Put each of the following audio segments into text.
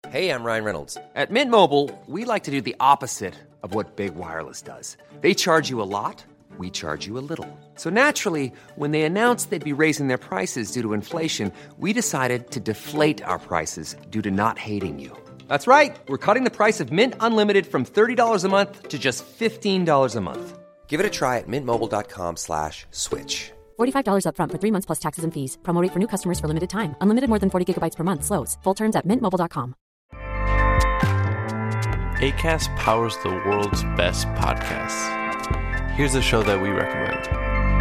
Hey, I'm Ryan Reynolds. At Mint Mobile, we like to do the opposite of what Big Wireless does. They charge you a lot, we charge you a little. So naturally, when they announced they'd be raising their prices due to inflation, we decided to deflate our prices due to not hating you. That's right. We're cutting the price of Mint Unlimited from $30 a month to just $15 a month. Give it a try at mintmobile.com/switch. $45 up front for 3 months plus taxes and fees. Promo rate for new customers for limited time. Unlimited more than 40 gigabytes per month. Slows full terms at mintmobile.com. Acast powers the world's best podcasts. Here's a show that we recommend.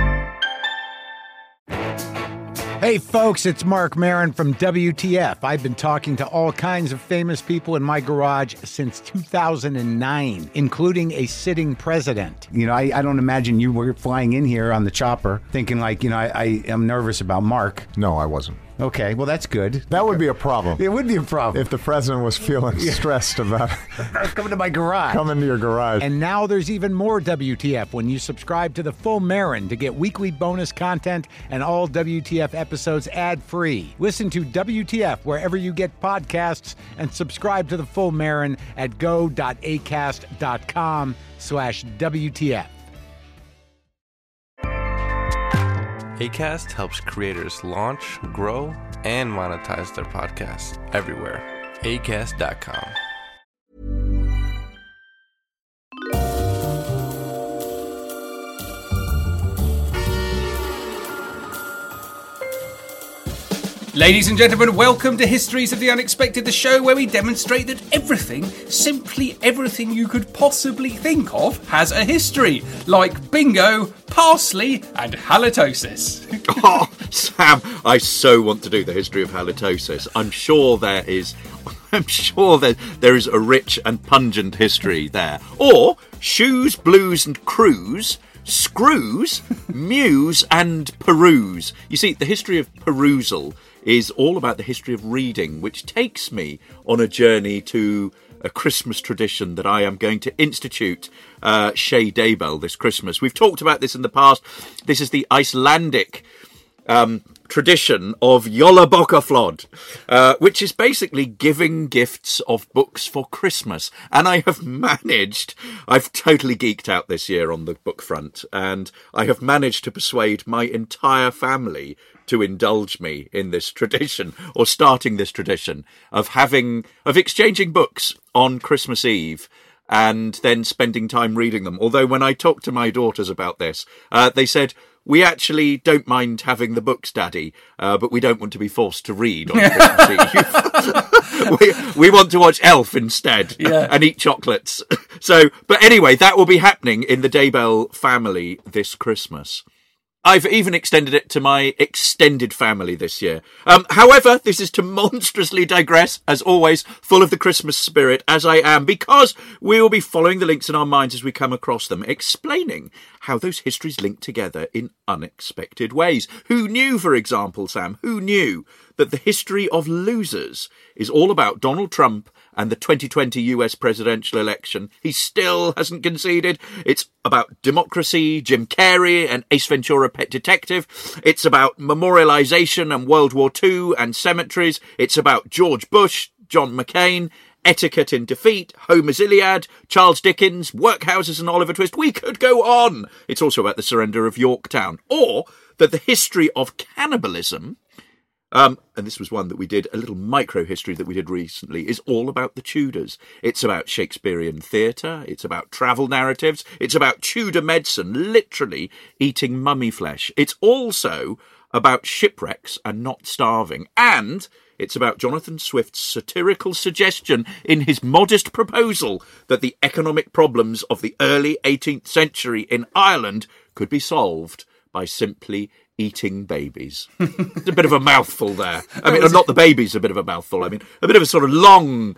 Hey folks, it's Mark Maron from WTF. I've been talking to all kinds of famous people in my garage since 2009, including a sitting president. You know, I don't imagine you were flying in here on the chopper thinking like, you know, I am nervous about Mark. No, I wasn't. Okay, well, that's good. That would be a problem. It would be a problem. If the president was feeling stressed about coming to my garage. Coming to your garage. And now there's even more WTF when you subscribe to the Full Marin to get weekly bonus content and all WTF episodes ad-free. Listen to WTF wherever you get podcasts and subscribe to the Full Marin at go.acast.com/WTF. Acast helps creators launch, grow, and monetize their podcasts everywhere. Acast.com. Ladies and gentlemen, welcome to Histories of the Unexpected, the show where we demonstrate that everything, simply everything you could possibly think of, has a history. Like bingo, parsley, and halitosis. Oh, Sam, I so want to do the history of halitosis. I'm sure there is a rich and pungent history there. Or shoes, blues and crews, screws, muse and peruse. You see, the history of perusal is all about the history of reading, which takes me on a journey to a Christmas tradition that I am going to institute Shay Daybell this Christmas. We've talked about this in the past. This is the Icelandic tradition of Jólabókaflóð, which is basically giving gifts of books for Christmas. And I've totally geeked out this year on the book front, and I have managed to persuade my entire family to indulge me in this tradition, or starting this tradition of exchanging books on Christmas Eve and then spending time reading them. Although when I talked to my daughters about this, they said, we actually don't mind having the books, Daddy, but we don't want to be forced to read on Christmas Eve. we want to watch Elf instead, and eat chocolates. But anyway, that will be happening in the Daybell family this Christmas. I've even extended it to my extended family this year. However, this is to monstrously digress, as always, full of the Christmas spirit, as I am, because we will be following the links in our minds as we come across them, explaining how those histories link together in unexpected ways. Who knew, for example, Sam, who knew that the history of losers is all about Donald Trump and the 2020 US presidential election? He still hasn't conceded. It's about democracy, Jim Carrey and Ace Ventura: Pet Detective. It's about memorialization and World War II and cemeteries. It's about George Bush, John McCain, etiquette in defeat, Homer's Iliad, Charles Dickens, workhouses and Oliver Twist. We could go on. It's also about the surrender of Yorktown, or that the history of cannibalism, and this was one that we did, a little micro history that we did recently, is all about the Tudors. It's about Shakespearean theatre, it's about travel narratives, it's about Tudor medicine, literally eating mummy flesh. It's also about shipwrecks and not starving. And it's about Jonathan Swift's satirical suggestion in his modest proposal that the economic problems of the early 18th century in Ireland could be solved by simply eating babies. It's a bit of a mouthful there. I mean, not the babies, a bit of a mouthful. I mean, a bit of a sort of long,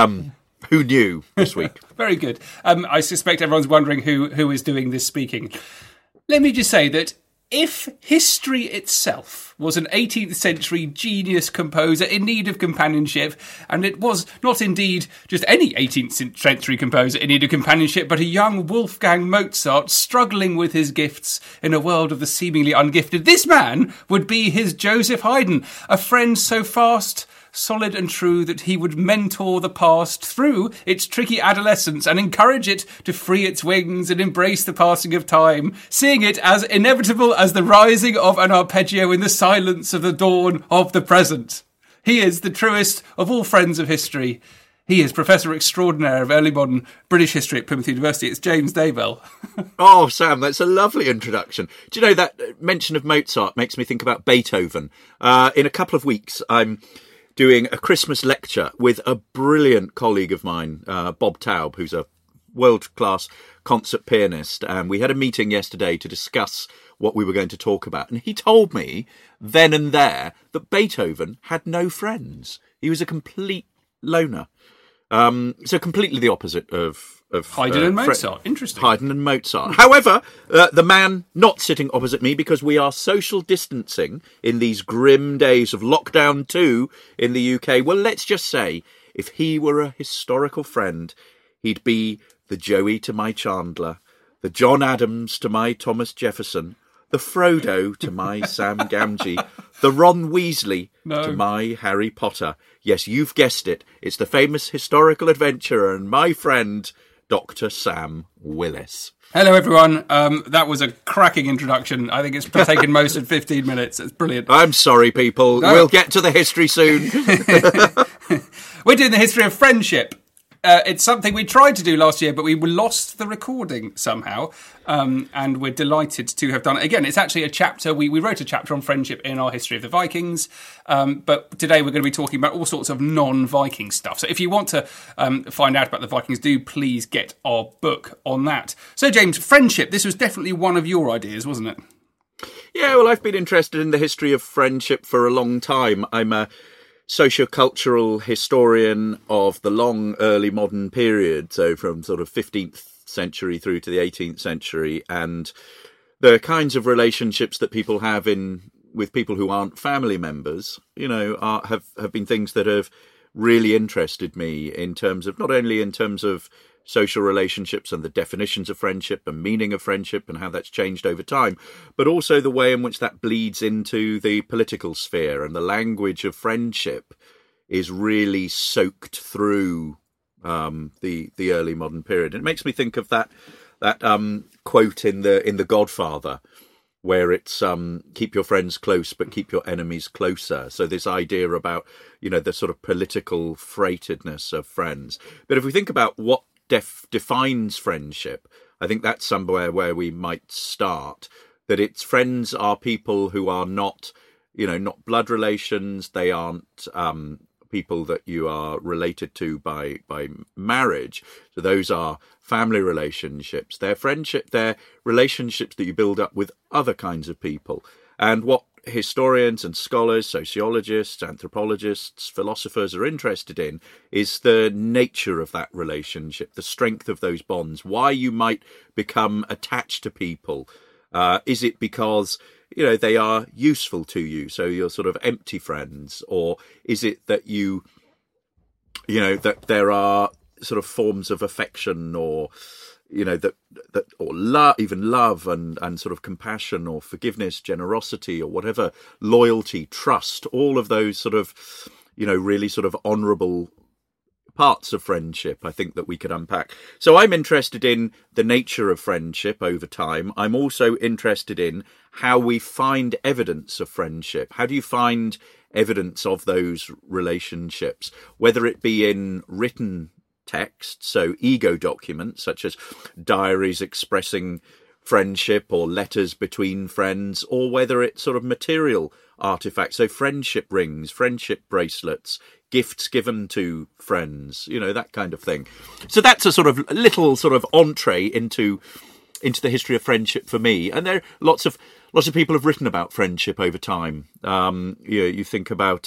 who knew this week. Very good. I suspect everyone's wondering who is doing this speaking. Let me just say that if history itself was an 18th century genius composer in need of companionship, and it was not indeed just any 18th century composer in need of companionship, but a young Wolfgang Mozart struggling with his gifts in a world of the seemingly ungifted, this man would be his Joseph Haydn, a friend so fast solid and true that he would mentor the past through its tricky adolescence and encourage it to free its wings and embrace the passing of time, seeing it as inevitable as the rising of an arpeggio in the silence of the dawn of the present. He is the truest of all friends of history. He is Professor Extraordinaire of Early Modern British History at Plymouth University. It's James Daybell. Oh, Sam, that's a lovely introduction. Do you know that mention of Mozart makes me think about Beethoven? In a couple of weeks, I'm doing a Christmas lecture with a brilliant colleague of mine, Bob Taub, who's a world-class concert pianist. And we had a meeting yesterday to discuss what we were going to talk about. And he told me then and there that Beethoven had no friends. He was a complete loner. So completely the opposite of Haydn and Mozart. Interesting. Haydn and Mozart. However, the man not sitting opposite me, because we are social distancing in these grim days of lockdown 2 in the UK. Well, let's just say, if he were a historical friend, he'd be the Joey to my Chandler, the John Adams to my Thomas Jefferson, the Frodo to my Sam Gamgee, the Ron Weasley to my Harry Potter. Yes, you've guessed it. It's the famous historical adventurer and my friend, Dr. Sam Willis. Hello, everyone. That was a cracking introduction. I think it's taken most of 15 minutes. It's brilliant. I'm sorry, people. No. We'll get to the history soon. We're doing the history of friendship. It's something we tried to do last year, but we lost the recording somehow, and we're delighted to have done it again. It's actually a chapter, we wrote a chapter on friendship in our History of the Vikings, but today we're going to be talking about all sorts of non-Viking stuff. So if you want to find out about the Vikings, do please get our book on that. So James, friendship, this was definitely one of your ideas, wasn't it? Yeah, well, I've been interested in the history of friendship for a long time. I'm a sociocultural historian of the long early modern period, so from sort of 15th century through to the 18th century, and the kinds of relationships that people have with people who aren't family members, you know, have been things that have really interested me in terms of, not only in terms of social relationships and the definitions of friendship and meaning of friendship and how that's changed over time, but also the way in which that bleeds into the political sphere, and the language of friendship is really soaked through the early modern period. And it makes me think of that quote in the Godfather, where it's keep your friends close but keep your enemies closer. So this idea about, you know, the sort of political freightedness of friends. But if we think about what defines friendship, I think that's somewhere where we might start. That it's friends are people who are not, you know, not blood relations. They aren't people that you are related to by marriage. So those are family relationships. They're friendship. They're relationships that you build up with other kinds of people. And what historians and scholars, sociologists, anthropologists, philosophers are interested in is the nature of that relationship, the strength of those bonds, why you might become attached to people. Is it because, you know, they are useful to you, so you're sort of empty friends? Or is it that you know, that there are sort of forms of affection, or, you know, that or love, even love and sort of compassion or forgiveness, generosity or whatever, loyalty, trust, all of those sort of, you know, really sort of honourable parts of friendship, I think, that we could unpack. So I'm interested in the nature of friendship over time. I'm also interested in how we find evidence of friendship. How do you find evidence of those relationships, whether it be in written text, so ego documents such as diaries expressing friendship or letters between friends, or whether it's sort of material artifacts, so friendship rings, friendship bracelets, gifts given to friends, you know, that kind of thing. So that's a sort of little sort of entree into the history of friendship for me. And there are lots of people have written about friendship over time. You think about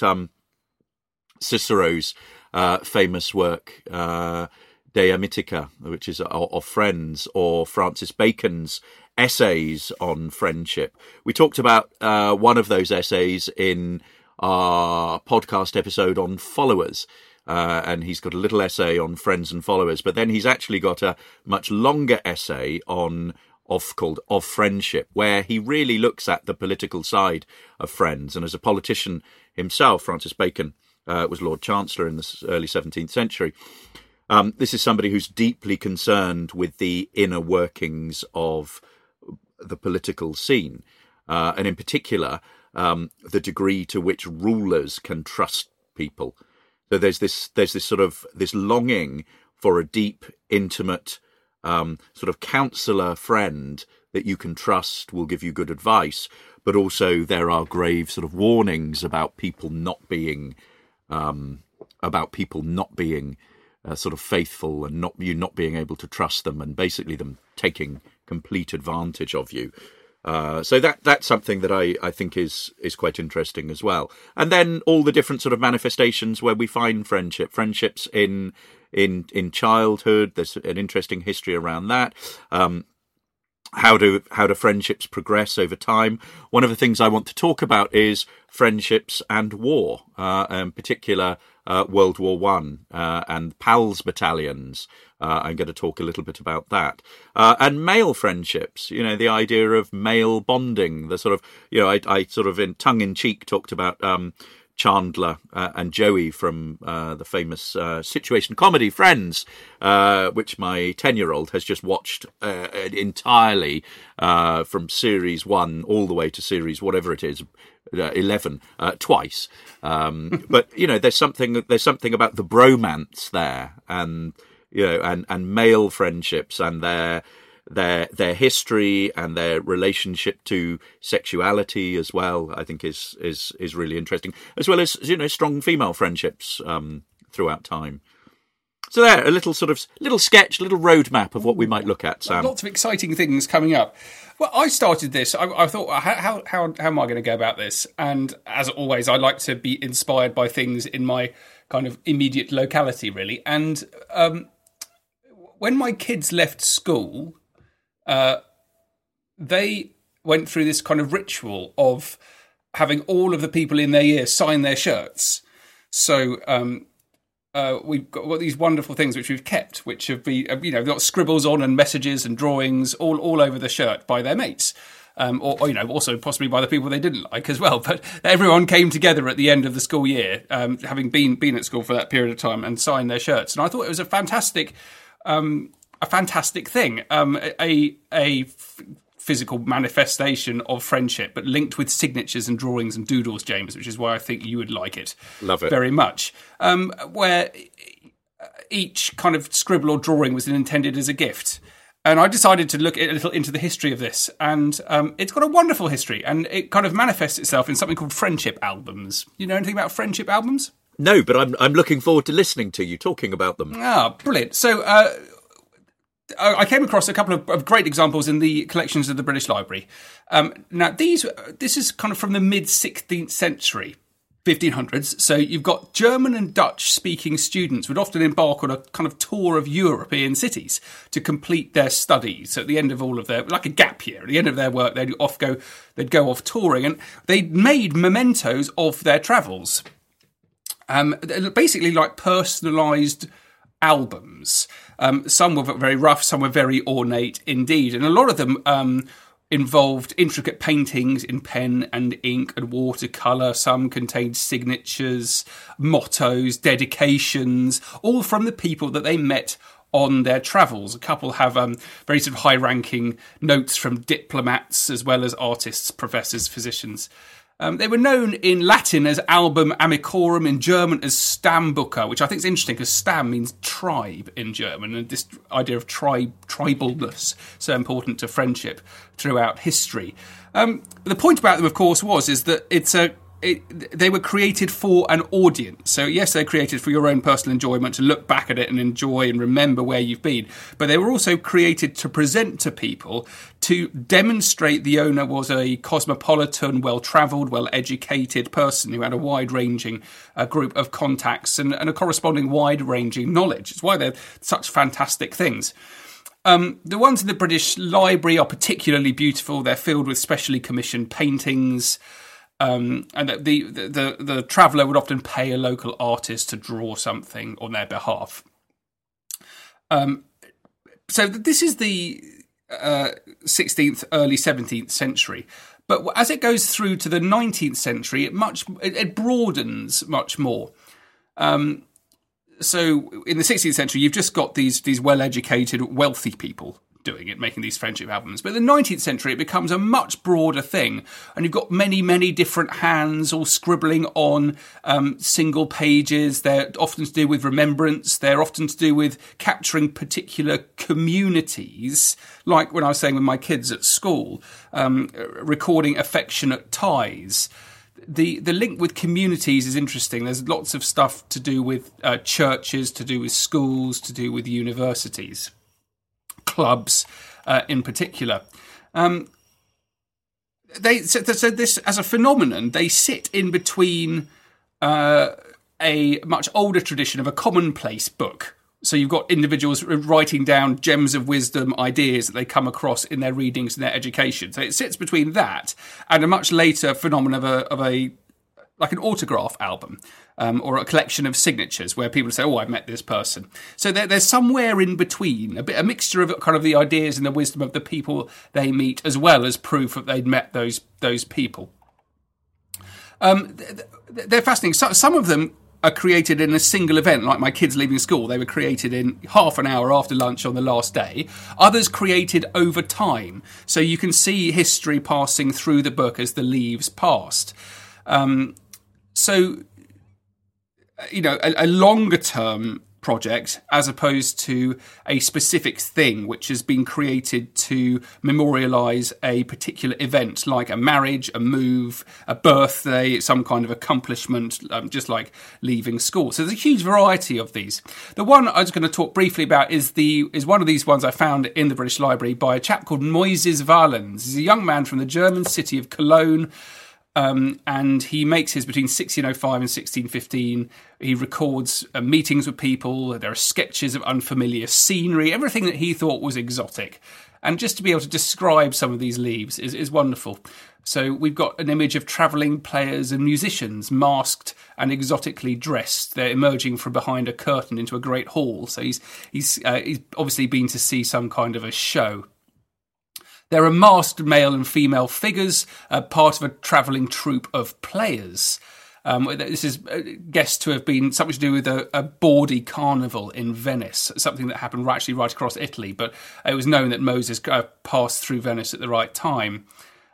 Cicero's famous work, De Amicitia, which is of friends, or Francis Bacon's essays on friendship. We talked about one of those essays in our podcast episode on followers, and he's got a little essay on friends and followers, but then he's actually got a much longer essay called Of Friendship, where he really looks at the political side of friends. And as a politician himself, Francis Bacon was Lord Chancellor in the early 17th century. This is somebody who's deeply concerned with the inner workings of the political scene, and in particular, the degree to which rulers can trust people. So there's this sort of this longing for a deep, intimate sort of counsellor friend that you can trust, will give you good advice, but also there are grave sort of warnings about people not being sort of faithful, and not being able to trust them, and basically them taking complete advantage of you. So that's something that I think is quite interesting as well. And then all the different sort of manifestations where we find friendships in childhood. There's an interesting history around that. How do friendships progress over time? One of the things I want to talk about is friendships and war, in particular World War One and PALS battalions. I'm going to talk a little bit about that. And male friendships, the idea of male bonding, the sort of, I sort of in tongue-in-cheek talked about Chandler and Joey from the famous situation comedy Friends, which my 10-year-old has just watched entirely from series 1 all the way to series whatever it is, 11 twice. But there's something about the bromance there, and and male friendships and their history and their relationship to sexuality as well, I think is really interesting, as well as strong female friendships throughout time. So there, a little sketch, little roadmap of what we might look at, Sam. Lots of exciting things coming up. Well, I started this. I thought, how am I going to go about this? And as always, I like to be inspired by things in my kind of immediate locality, really. And when my kids left school, they went through this kind of ritual of having all of the people in their year sign their shirts. So we've got these wonderful things which we've kept, which have been, they've got scribbles on and messages and drawings all over the shirt by their mates. Or also possibly by the people they didn't like as well. But everyone came together at the end of the school year, having been at school for that period of time, and signed their shirts. And I thought it was a fantastic thing, a physical manifestation of friendship, but linked with signatures and drawings and doodles, James, which is why I think you would like it. Love it very much. Where each kind of scribble or drawing was intended as a gift. And I decided to look a little into the history of this, and it's got a wonderful history, and it kind of manifests itself in something called friendship albums. You know anything about friendship albums? No, but I'm looking forward to listening to you talking about them. Ah, brilliant. So I came across a couple of great examples in the collections of the British Library. Now, this is kind of from the mid-16th century, 1500s. So you've got German and Dutch-speaking students would often embark on a kind of tour of European cities to complete their studies. So at the end of all of their, like a gap year, at the end of their work, they'd go off touring, and they made mementos of their travels. Basically like personalised albums. Some were very rough, some were very ornate indeed, and a lot of them involved intricate paintings in pen and ink and watercolour. Some contained signatures, mottos, dedications, all from the people that they met on their travels. A couple have very sort of high-ranking notes from diplomats as well as artists, professors, physicians. They were known in Latin as Album Amicorum, in German as Stammbucher, which I think is interesting because Stamm means tribe in German, and this idea of tribalness so important to friendship throughout history. The point about them, of course, is that they were created for an audience. So yes, they're created for your own personal enjoyment, to look back at it and enjoy and remember where you've been. But they were also created to present to people, to demonstrate the owner was a cosmopolitan, well-travelled, well-educated person who had a wide-ranging group of contacts and a corresponding wide-ranging knowledge. It's why they're such fantastic things. The ones in the British Library are particularly beautiful. They're filled with specially commissioned paintings. And the traveller would often pay a local artist to draw something on their behalf. So this is the 16th, early 17th century. But as it goes through to the 19th century, it broadens much more. So in the 16th century, you've just got these well-educated, wealthy people doing it, making these friendship albums. But in the 19th century, it becomes a much broader thing. And you've got many, many different hands all scribbling on single pages. They're often to do with remembrance. They're often to do with capturing particular communities, like when I was saying with my kids at school, recording affectionate ties. The link with communities is interesting. There's lots of stuff to do with churches, to do with schools, to do with universities, clubs in particular. So this, as a phenomenon, they sit in between a much older tradition of a commonplace book. So you've got individuals writing down gems of wisdom, ideas that they come across in their readings and their education. So it sits between that and a much later phenomenon of a like an autograph album or a collection of signatures where people say, "Oh, I've met this person." So there's somewhere in between, a mixture of kind of the ideas and the wisdom of the people they meet, as well as proof that they'd met those people. They're fascinating. Some of them are created in a single event, like my kids leaving school. They were created in half an hour after lunch on the last day. Others created over time. So you can see history passing through the book as the leaves passed. So, you know, a longer term project as opposed to a specific thing which has been created to memorialise a particular event, like a marriage, a move, a birthday, some kind of accomplishment, just like leaving school. So there's a huge variety of these. The one I was going to talk briefly about is one of these ones I found in the British Library by a chap called Moises Valens. He's a young man from the German city of Cologne. And he makes his between 1605 and 1615. He records meetings with people. There are sketches of unfamiliar scenery, everything that he thought was exotic. And just to be able to describe some of these leaves is wonderful. So we've got an image of travelling players and musicians, masked and exotically dressed. They're emerging from behind a curtain into a great hall. So he's obviously been to see some kind of a show. There are masked male and female figures, part of a travelling troupe of players. This is guessed to have been something to do with a bawdy carnival in Venice, something that happened actually right across Italy, but it was known that Moses passed through Venice at the right time.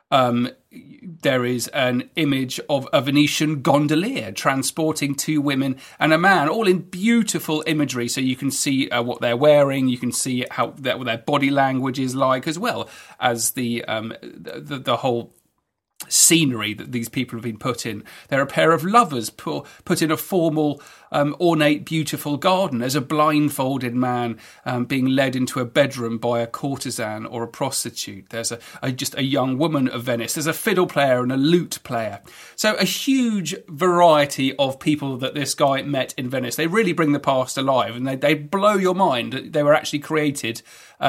There is an image of a Venetian gondolier transporting two women and a man, all in beautiful imagery. So you can see what they're wearing, you can see what their body language is like, as well as the whole scenery that these people have been put in. They're a pair of lovers put in a formal, ornate, beautiful garden as a blindfolded man being led into a bedroom by a courtesan or a prostitute. There's just a young woman of Venice. There's a fiddle player and a lute player. So a huge variety of people that this guy met in Venice. They really bring the past alive, and they blow your mind. They were actually created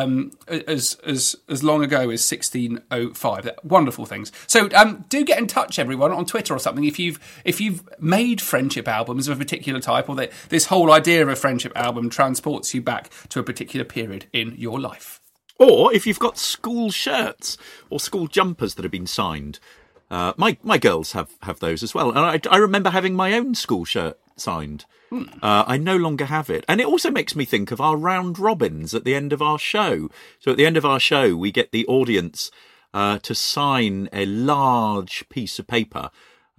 as long ago as 1605. They're wonderful things. So do get in touch, everyone, on Twitter or something if you've made friendship albums of a particular type, or that this whole idea of a friendship album transports you back to a particular period in your life. Or if you've got school shirts or school jumpers that have been signed. My girls have those as well. And I remember having my own school shirt signed. I no longer have it. And it also makes me think of our round robins at the end of our show. So at the end of our show, we get the audience to sign a large piece of paper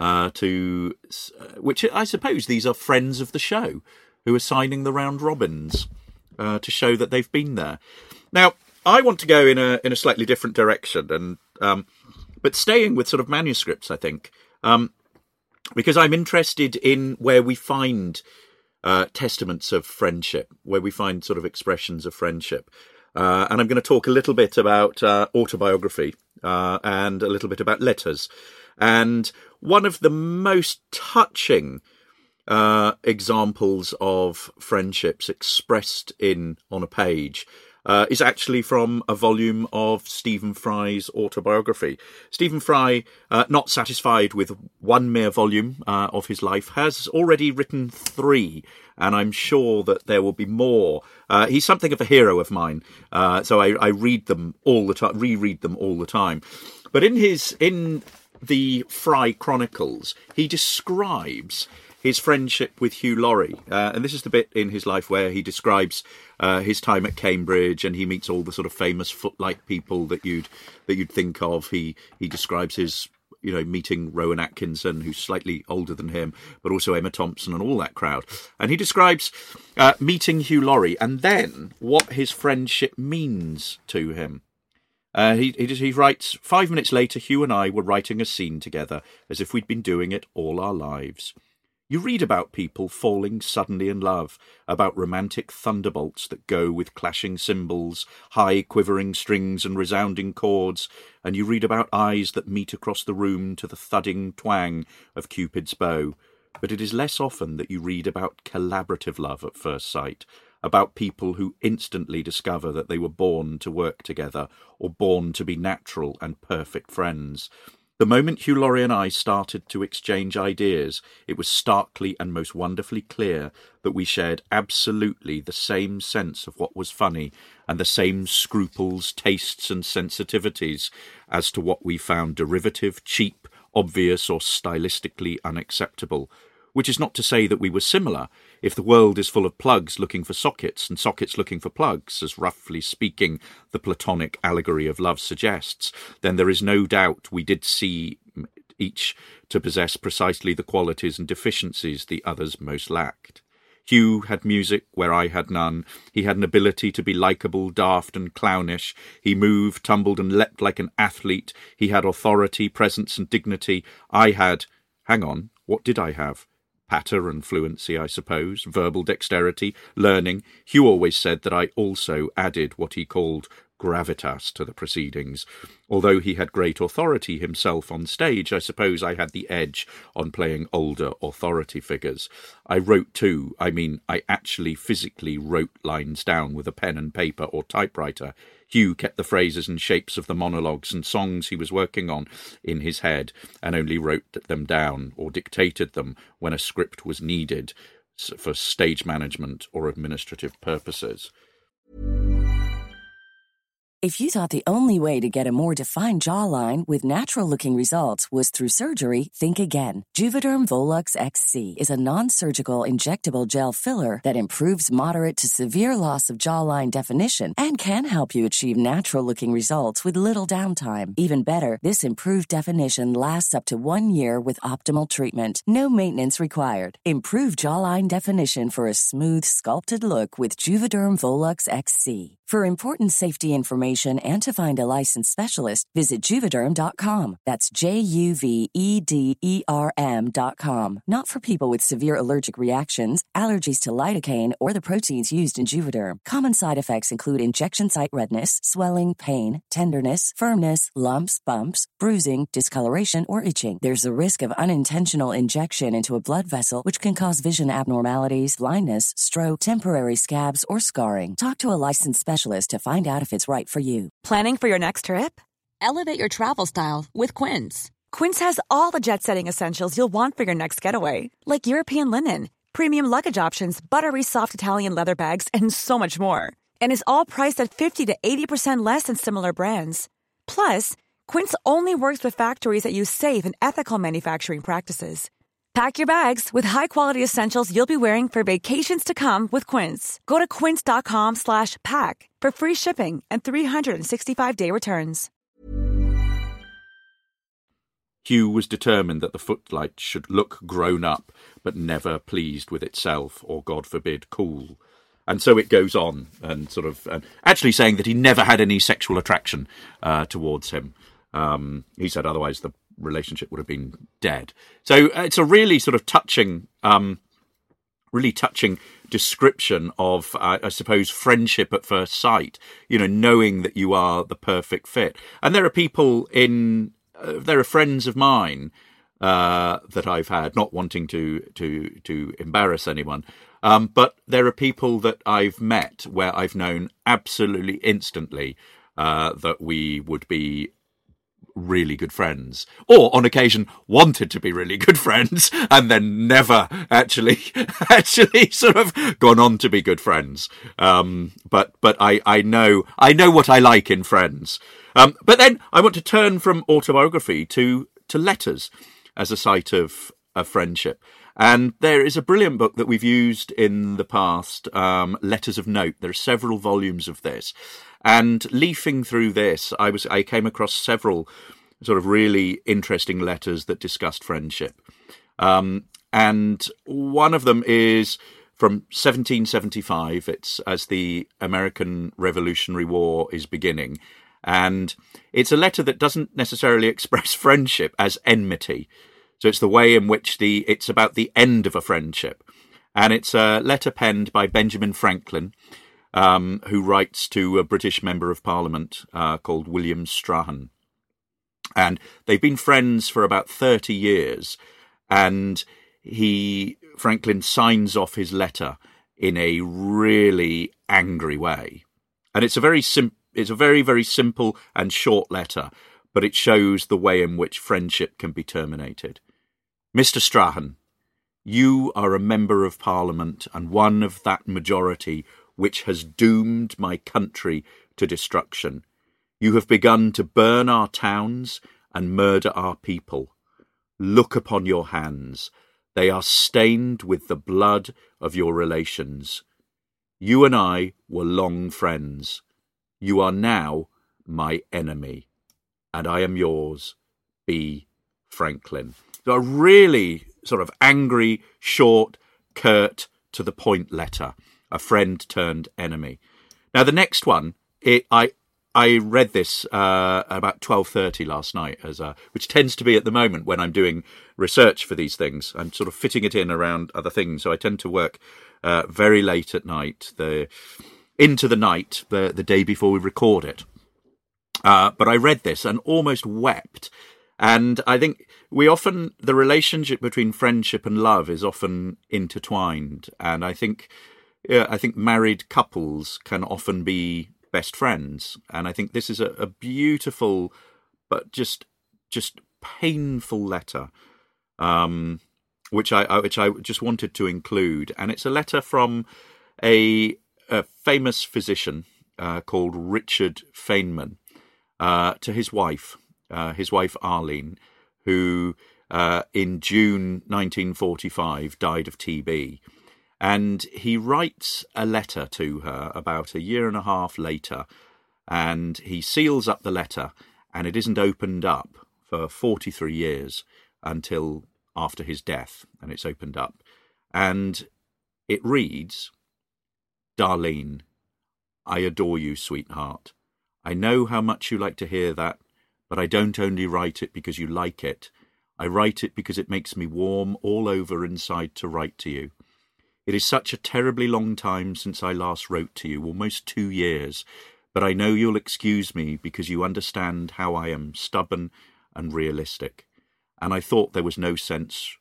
which I suppose these are friends of the show who are signing the round robins to show that they've been there. Now, I want to go in a slightly different direction, and but staying with sort of manuscripts, I think, because I'm interested in where we find testaments of friendship, where we find sort of expressions of friendship. And I'm going to talk a little bit about autobiography and a little bit about letters. And one of the most touching examples of friendships expressed on a page is actually from a volume of Stephen Fry's autobiography. Stephen Fry, not satisfied with one mere volume of his life, has already written 3, and I'm sure that there will be more. He's something of a hero of mine, so I read them all the time, reread them all the time. But in the Fry Chronicles, he describes his friendship with Hugh Laurie. And this is the bit in his life where he describes his time at Cambridge, and he meets all the sort of famous footlight people that you'd think of. He describes his, meeting Rowan Atkinson, who's slightly older than him, but also Emma Thompson and all that crowd. And he describes meeting Hugh Laurie and then what his friendship means to him. He writes, 5 minutes later, Hugh and I were writing a scene together as if we'd been doing it all our lives. You read about people falling suddenly in love, about romantic thunderbolts that go with clashing cymbals, high quivering strings and resounding chords, and you read about eyes that meet across the room to the thudding twang of Cupid's bow. But it is less often that you read about collaborative love at first sight, about people who instantly discover that they were born to work together or born to be natural and perfect friends. The moment Hugh Laurie and I started to exchange ideas, it was starkly and most wonderfully clear that we shared absolutely the same sense of what was funny and the same scruples, tastes and sensitivities as to what we found derivative, cheap, obvious or stylistically unacceptable. Which is not to say that we were similar. If the world is full of plugs looking for sockets and sockets looking for plugs, as roughly speaking the Platonic allegory of love suggests, then there is no doubt we did see each to possess precisely the qualities and deficiencies the others most lacked. Hugh had music where I had none. He had an ability to be likeable, daft and clownish. He moved, tumbled and leapt like an athlete. He had authority, presence and dignity. I had... Hang on, what did I have? Patter and fluency, I suppose, verbal dexterity, learning. Hugh always said that I also added what he called gravitas to the proceedings. Although he had great authority himself on stage, I suppose I had the edge on playing older authority figures. I wrote too. I actually physically wrote lines down with a pen and paper or typewriter. Hugh kept the phrases and shapes of the monologues and songs he was working on in his head and only wrote them down or dictated them when a script was needed for stage management or administrative purposes. If you thought the only way to get a more defined jawline with natural-looking results was through surgery, think again. Juvederm Volux XC is a non-surgical injectable gel filler that improves moderate to severe loss of jawline definition and can help you achieve natural-looking results with little downtime. Even better, this improved definition lasts up to 1 year with optimal treatment. No maintenance required. Improve jawline definition for a smooth, sculpted look with Juvederm Volux XC. For important safety information and to find a licensed specialist, visit Juvederm.com. That's JUVEDERM.com. Not for people with severe allergic reactions, allergies to lidocaine, or the proteins used in Juvederm. Common side effects include injection site redness, swelling, pain, tenderness, firmness, lumps, bumps, bruising, discoloration, or itching. There's a risk of unintentional injection into a blood vessel, which can cause vision abnormalities, blindness, stroke, temporary scabs, or scarring. Talk to a licensed specialist to find out if it's right for you. Planning for your next trip? Elevate your travel style with Quince. Quince has all the jet-setting essentials you'll want for your next getaway, like European linen, premium luggage options, buttery soft Italian leather bags, and so much more. And is all priced at 50 to 80% less than similar brands. Plus, Quince only works with factories that use safe and ethical manufacturing practices. Pack your bags with high-quality essentials you'll be wearing for vacations to come with Quince. Go to quince.com/pack for free shipping and 365-day returns. Hugh was determined that the footlight should look grown up, but never pleased with itself, or, God forbid, cool. And so it goes on, and actually saying that he never had any sexual attraction towards him. He said otherwise the relationship would have been dead. So it's a really sort of touching, description of, I suppose, friendship at first sight. Knowing that you are the perfect fit. And there are people there are friends of mine that I've had, not wanting to embarrass anyone, but there are people that I've met where I've known absolutely instantly that we would be really good friends, or on occasion wanted to be really good friends and then never actually sort of gone on to be good friends. But I know what I like in friends. But then I want to turn from autobiography to letters as a site of friendship. And there is a brilliant book that we've used in the past, Letters of Note. There are several volumes of this. And leafing through this, I came across several sort of really interesting letters that discussed friendship. And one of them is from 1775. It's as the American Revolutionary War is beginning. And it's a letter that doesn't necessarily express friendship as enmity. So it's the way in which it's about the end of a friendship. And it's a letter penned by Benjamin Franklin, who writes to a British member of Parliament called William Strahan. And they've been friends for about 30 years. And Franklin signs off his letter in a really angry way. And it's a very, very simple and short letter, but it shows the way in which friendship can be terminated. Mr. Strahan, you are a member of Parliament and one of that majority which has doomed my country to destruction. You have begun to burn our towns and murder our people. Look upon your hands. They are stained with the blood of your relations. You and I were long friends. You are now my enemy, and I am yours, B. Franklin. A really sort of angry, short, curt, to the point letter. A friend turned enemy. Now the next one, I read this about 12:30 last night, which tends to be at the moment when I'm doing research for these things. I'm sort of fitting it in around other things, so I tend to work very late at night, into the night, the day before we record it. But I read this and almost wept. And I think the relationship between friendship and love is often intertwined. And I think married couples can often be best friends. And I think this is a beautiful, but just painful letter, which I just wanted to include. And it's a letter from a famous physician called Richard Feynman to his wife Arlene, who in June 1945 died of TB. And he writes a letter to her about a year and a half later, and he seals up the letter, and it isn't opened up for 43 years until after his death, and it's opened up. And it reads, Darlene, I adore you, sweetheart. I know how much you like to hear that, but I don't only write it because you like it. I write it because it makes me warm all over inside to write to you. It is such a terribly long time since I last wrote to you, almost 2 years, but I know you'll excuse me because you understand how I am stubborn and realistic, and I thought there was no sense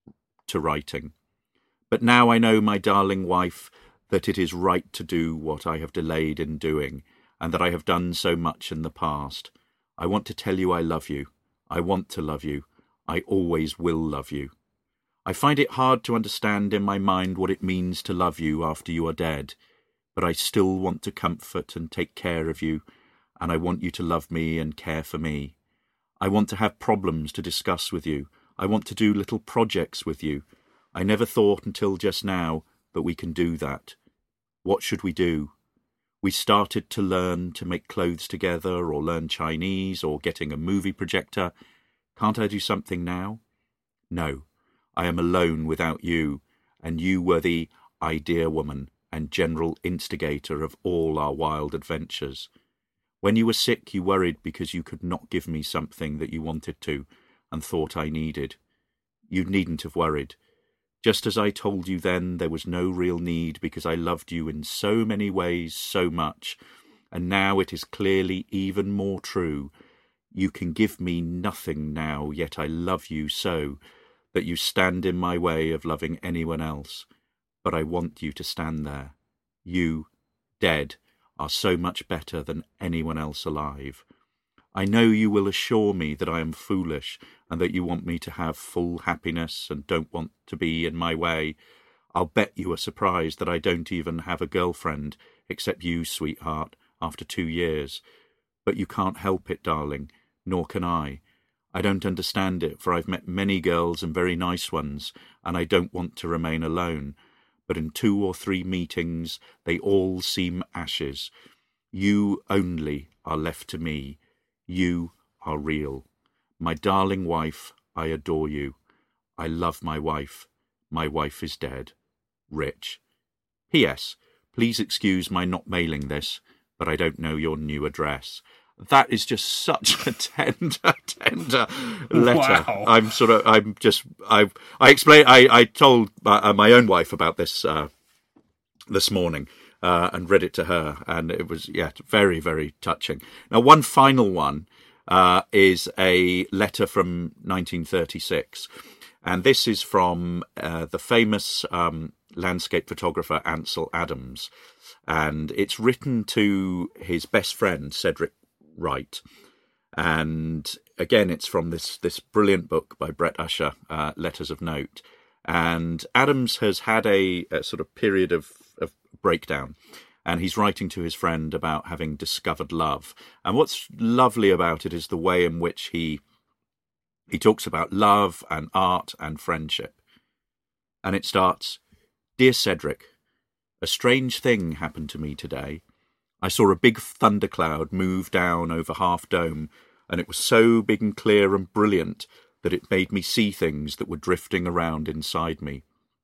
to writing. But now I know, my darling wife, that it is right to do what I have delayed in doing, and that I have done so much in the past. I want to tell you I love you. I want to love you. I always will love you. I find it hard to understand in my mind what it means to love you after you are dead, but I still want to comfort and take care of you, and I want you to love me and care for me. I want to have problems to discuss with you. I want to do little projects with you. I never thought until just now that we can do that. What should we do? We started to learn to make clothes together, or learn Chinese, or getting a movie projector. Can't I do something now? No, I am alone without you, and you were the idea woman and general instigator of all our wild adventures. When you were sick, you worried because you could not give me something that you wanted to and thought I needed. You needn't have worried. Just as I told you then, there was no real need because I loved you in so many ways so much, and now it is clearly even more true. You can give me nothing now, yet I love you so that you stand in my way of loving anyone else. But I want you to stand there. You, dead, are so much better than anyone else alive. I know you will assure me that I am foolish and that you want me to have full happiness and don't want to be in my way. I'll bet you are surprised that I don't even have a girlfriend, except you, sweetheart, after 2 years. But you can't help it, darling, nor can I. I don't understand it, for I've met many girls and very nice ones, and I don't want to remain alone. But in 2 or 3 meetings, they all seem ashes. You only are left to me. You are real. My darling wife, I adore you. I love my wife. My wife is dead. Rich. P.S. Please excuse my not mailing this, but I don't know your new address. That is just such a tender letter. Wow. I told my own wife about this this morning and read it to her, and it was, very, very touching. Now, one final one is a letter from 1936, and this is from the famous landscape photographer Ansel Adams, and it's written to his best friend Cedric Wright. And again, it's from this brilliant book by Brett Usher, Letters of Note. And Adams has had a sort of period of breakdown, and he's writing to his friend about having discovered love. And what's lovely about it is the way in which he talks about love and art and friendship. And it starts, Dear Cedric, a strange thing happened to me today. I saw a big thundercloud move down over Half Dome, and it was so big and clear and brilliant that it made me see things that were drifting around inside me.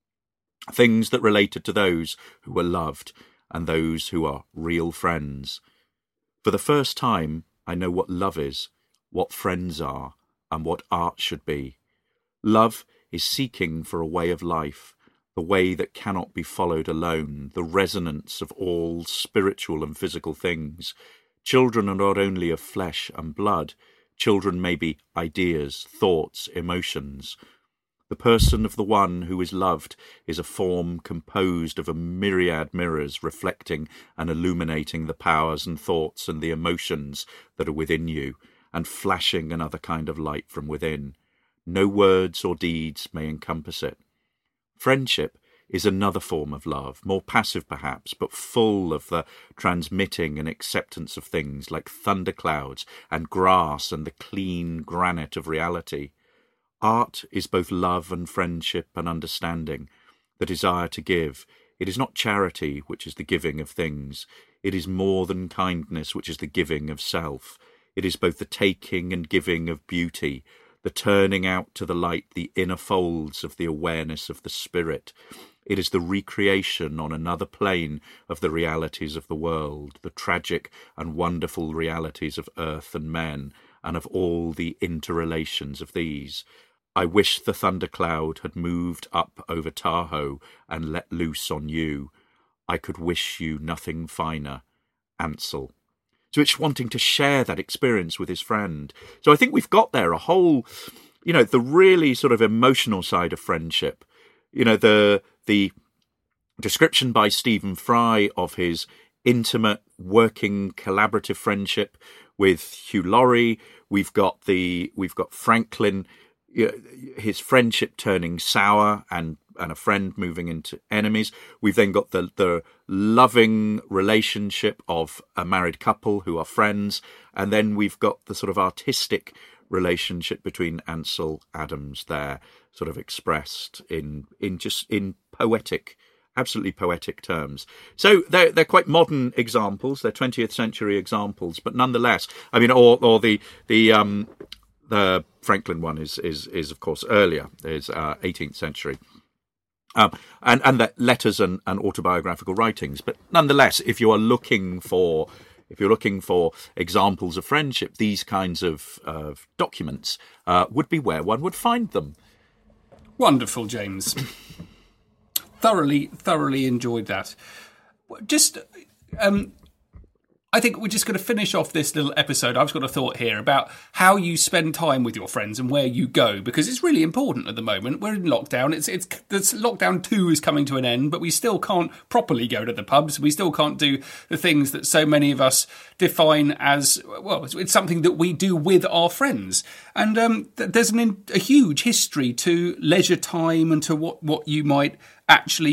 Things that related to those who were loved and those who are real friends. For the first time, I know what love is, what friends are, and what art should be. Love is seeking for a way of life, the way that cannot be followed alone, the resonance of all spiritual and physical things. Children are not only of flesh and blood, children may be ideas, thoughts, emotions. The person of the one who is loved is a form composed of a myriad mirrors reflecting and illuminating the powers and thoughts and the emotions that are within you, and flashing another kind of light from within. No words or deeds may encompass it. Friendship is another form of love, more passive perhaps, but full of the transmitting and acceptance of things like thunderclouds and grass and the clean granite of reality. Art is both love and friendship and understanding, the desire to give. It is not charity, which is the giving of things. It is more than kindness, which is the giving of self. It is both the taking and giving of beauty, the turning out to the light the inner folds of the awareness of the spirit. It is the recreation on another plane of the realities of the world, the tragic and wonderful realities of earth and men, and of all the interrelations of these. I wish the thundercloud had moved up over Tahoe and let loose on you. I could wish you nothing finer. Ansel. So it's wanting to share that experience with his friend. So I think we've got there a whole, the really sort of emotional side of friendship. The description by Stephen Fry of his intimate, working, collaborative friendship with Hugh Laurie. We've got Franklin, his friendship turning sour and a friend moving into enemies. We've then got the loving relationship of a married couple who are friends, and then we've got the sort of artistic relationship between Ansel Adams there, sort of expressed in poetic, absolutely poetic terms. So they're quite modern examples. They're 20th century examples, but nonetheless, I mean, or the Franklin one is of course earlier, is 18th century. And that letters and autobiographical writings, but nonetheless, if you're looking for examples of friendship, these kinds of documents would be where one would find them. Wonderful, James. Thoroughly enjoyed that. Just, I think we're just going to finish off this little episode. I've got a thought here about how you spend time with your friends and where you go, because it's really important at the moment. We're in lockdown. It's lockdown 2 is coming to an end, but we still can't properly go to the pubs. We still can't do the things that so many of us define as, well, it's something that we do with our friends. And there's a huge history to leisure time and to what you might actually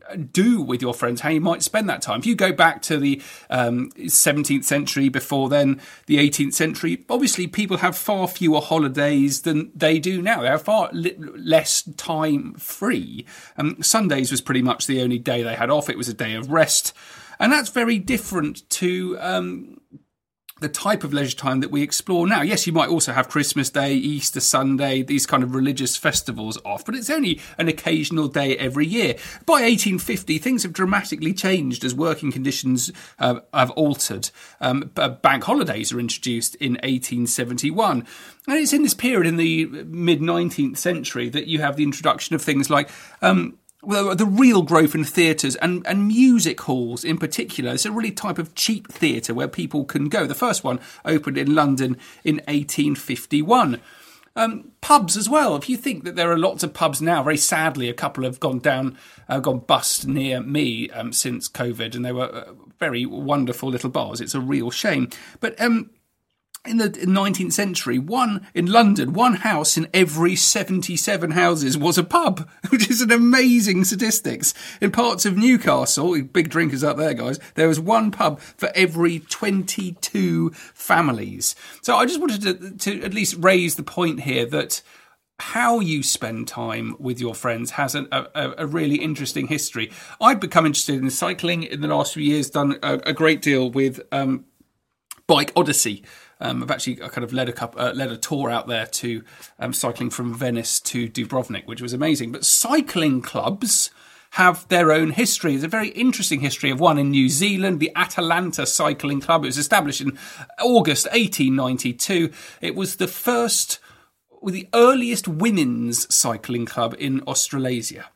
do with your friends, how you might spend that time. If you go back to the 17th century, before then the 18th century, obviously people have far fewer holidays than they do now. They have far less time free. Sundays was pretty much the only day they had off. It was a day of rest. And that's very different to the type of leisure time that we explore now. Yes, you might also have Christmas Day, Easter Sunday, these kind of religious festivals off, but it's only an occasional day every year. By 1850, things have dramatically changed as working conditions have altered. Bank holidays are introduced in 1871. And it's in this period in the mid-19th century that you have the introduction of things like the real growth in theatres and music halls in particular. It's a really type of cheap theatre where people can go. The first one opened in London in 1851. Pubs as well. If you think that there are lots of pubs now, very sadly, a couple have gone bust near me since COVID, and they were very wonderful little bars. It's a real shame. But in the 19th century, in London, one house in every 77 houses was a pub, which is an amazing statistics. In parts of Newcastle, big drinkers up there, guys, there was one pub for every 22 families. So I just wanted to at least raise the point here that how you spend time with your friends has a really interesting history. I've become interested in cycling in the last few years, done a great deal with Bike Odyssey. I've actually kind of led a tour out there to cycling from Venice to Dubrovnik, which was amazing. But cycling clubs have their own history. There's a very interesting history of one in New Zealand, the Atalanta Cycling Club. It was established in August 1892. It was the earliest women's cycling club in Australasia.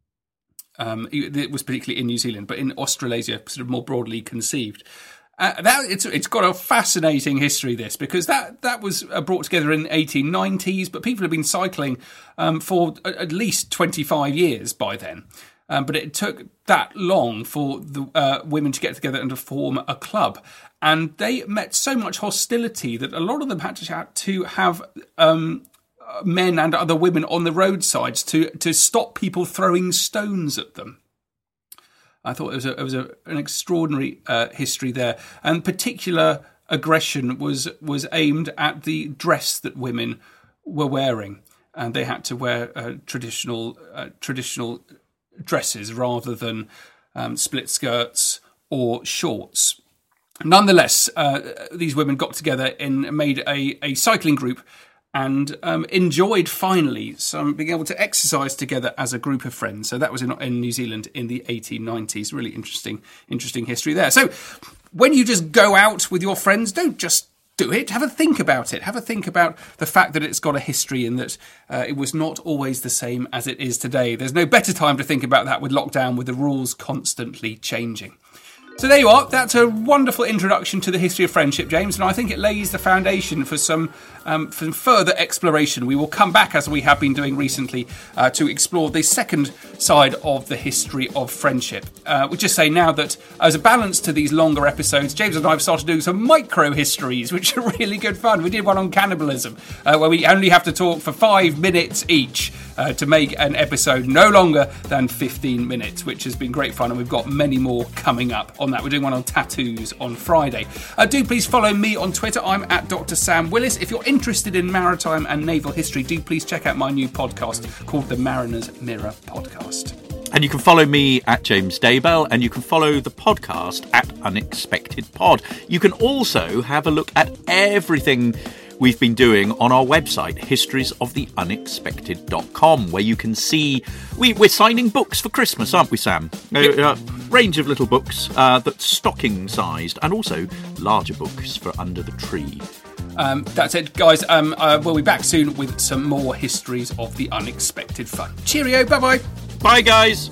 It was particularly in New Zealand, but in Australasia, sort of more broadly conceived. It's got a fascinating history, this, because that was brought together in the 1890s, but people have been cycling for at least 25 years by then. But it took that long for the women to get together and to form a club. And they met so much hostility that a lot of them had to have men and other women on the roadsides to stop people throwing stones at them. I thought it was an extraordinary history there, and particular aggression was aimed at the dress that women were wearing, and they had to wear traditional dresses rather than split skirts or shorts. Nonetheless, these women got together and made a cycling group, and enjoyed finally being able to exercise together as a group of friends. So that was in New Zealand in the 1890s. Really interesting history there. So when you just go out with your friends, don't just do it. Have a think about it. Have a think about the fact that it's got a history and that it was not always the same as it is today. There's no better time to think about that with lockdown, with the rules constantly changing. So there you are. That's a wonderful introduction to the history of friendship, James, and I think it lays the foundation for some further exploration. We will come back, as we have been doing recently, to explore the second side of the history of friendship. We'll just say now that as a balance to these longer episodes, James and I have started doing some micro-histories, which are really good fun. We did one on cannibalism, where we only have to talk for 5 minutes each to make an episode no longer than 15 minutes, which has been great fun, and we've got many more coming up on that. We're doing one on tattoos on Friday. Do please follow me on Twitter. I'm at Dr. Sam Willis. If you're interested in maritime and naval history, do please check out my new podcast called the Mariner's Mirror Podcast. And you can follow me at James Daybell, and you can follow the podcast at Unexpected Pod. You can also have a look at everything we've been doing on our website, historiesoftheunexpected.com, where you can see we're signing books for Christmas, aren't we, Sam? A range of little books that's stocking-sized, and also larger books for under the tree. That's it, guys. We'll be back soon with some more histories of the unexpected fun. Cheerio, bye-bye. Bye, guys.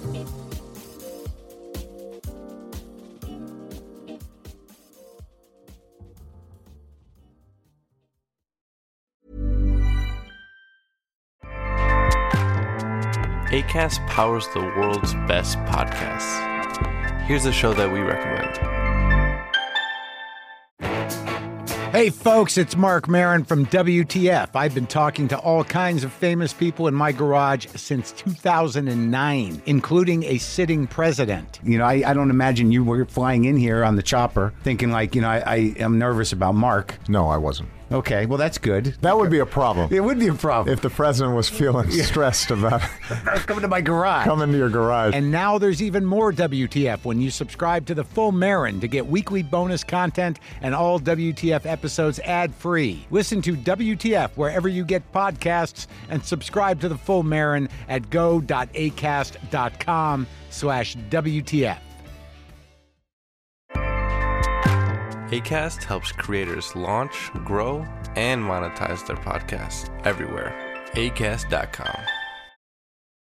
Acast powers the world's best podcasts. Here's a show that we recommend. Hey, folks, it's Mark Maron from WTF. I've been talking to all kinds of famous people in my garage since 2009, including a sitting president. You know, I don't imagine you were flying in here on the chopper thinking like, you know, I am nervous about Mark. No, I wasn't. Okay, well, that's good. That would be a problem. It would be a problem. If the president was feeling stressed about coming to my garage. Coming to your garage. And now there's even more WTF when you subscribe to the Full Marin to get weekly bonus content and all WTF episodes ad-free. Listen to WTF wherever you get podcasts and subscribe to the Full Marin at go.acast.com/WTF. Acast helps creators launch, grow, and monetize their podcasts everywhere. Acast.com.